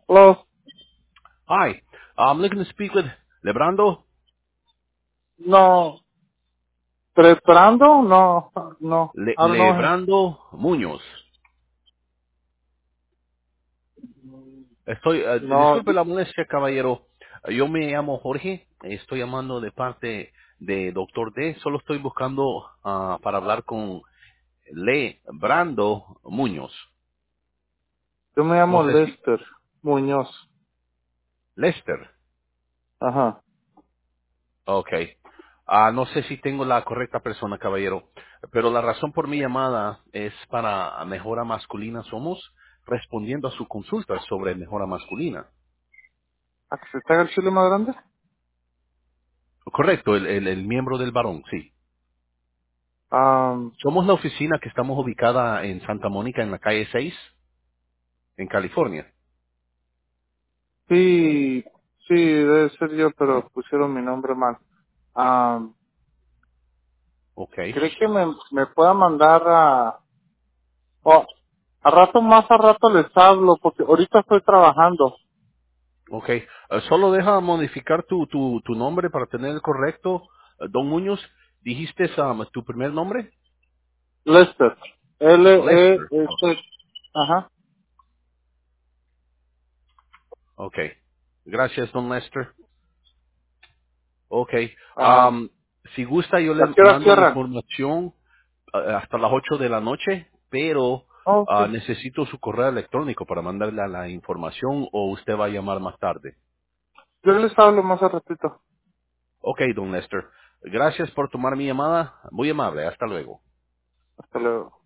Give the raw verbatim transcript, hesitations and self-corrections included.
Hello. Hi, I'm looking to speak with Lebrando. No. ¿Preparando? No. No. Le- I don't know him. Lebrando Muñoz. Estoy, eh, No. disculpe la molestia, caballero. Eh, Yo me llamo Jorge. Estoy llamando de parte de Doctor D. Solo estoy buscando ah, para hablar con Lebrando Muñoz. Yo me No llamo sé si Lester Muñoz. Lester. Ajá. Okay. Ah, no sé si tengo la correcta persona, caballero, pero la razón por mi llamada es para Mejora Masculina Somos, respondiendo a su consulta sobre Mejora Masculina. ¿A que se te haga el chile más grande? Correcto, el, el, el miembro del varón, sí. Um, Somos la oficina que estamos ubicada en Santa Mónica, en la calle seis, en California. sí. Sí, debe ser yo, pero pusieron mi nombre mal. Um, Ok, ¿Cree que me, me pueda mandar a... Oh, a rato más a rato les hablo, porque ahorita estoy trabajando. ok. Eh, solo deja modificar tu, tu, tu nombre para tener el correcto. Eh, Don Muñoz, ¿dijiste um, tu primer nombre? Lester. L, E, Lester. S. Ajá. Ok. Gracias, don Lester. Ok. Um, Am, si gusta, yo le ¿A qué hora mando la cierran? información eh, hasta las ocho de la noche, pero Oh, ah, ok. necesito su correo electrónico para mandarle la la información o usted va a llamar más tarde. Yo les hablo más a ratito. Ok, don Lester. Gracias por tomar mi llamada. Muy amable. Hasta luego. Hasta luego.